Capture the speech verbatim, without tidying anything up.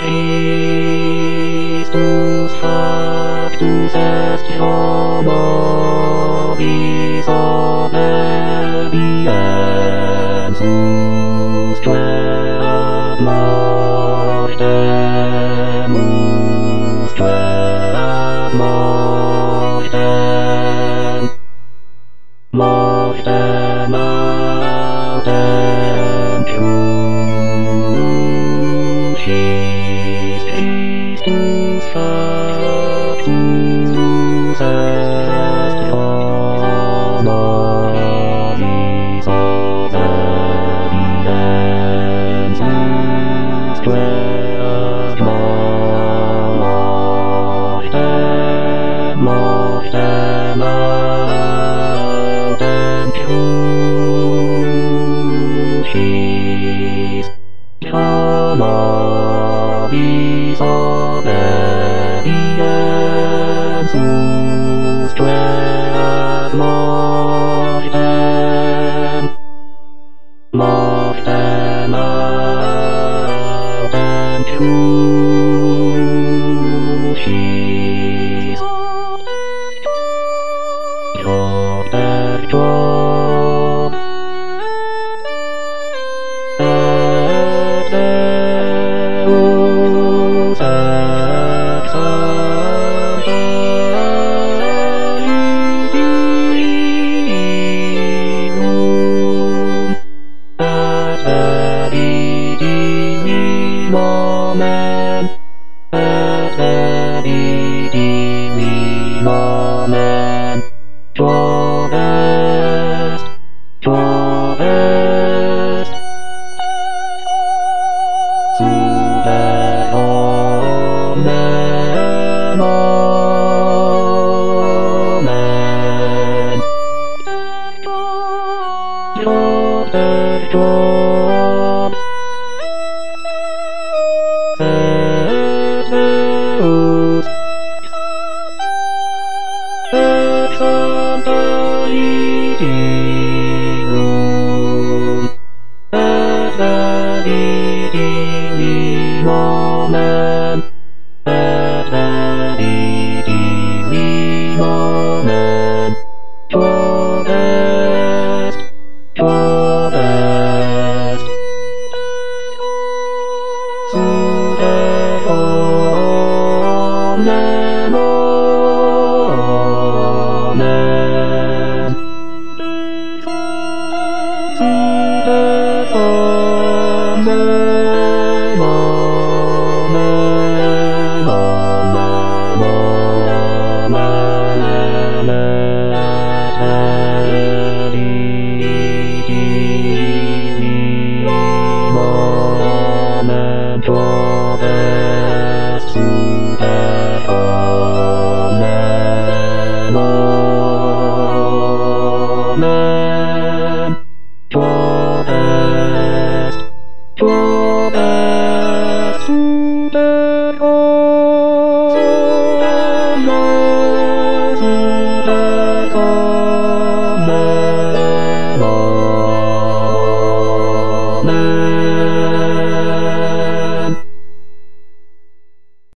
Christus factus est homo vis obediensus ad mortemus ad mortem mortem autem crucis Christus factus est homo vis obediensus ad mortem mortem autem crucis homo vis obediensus ad mortem mortem autem crucis Job der Job et Deus et Sancta Divum et Divim Amen et Divim Amen Job est Job est Sude Amen Amen Job der Job et Deus et Sancta Divum et Divim Amen et Divim Amen Job est Job est Sude Amen Amen Sude Amen Amen Amen Amen et Divim Amen Job est Sude Amen Amen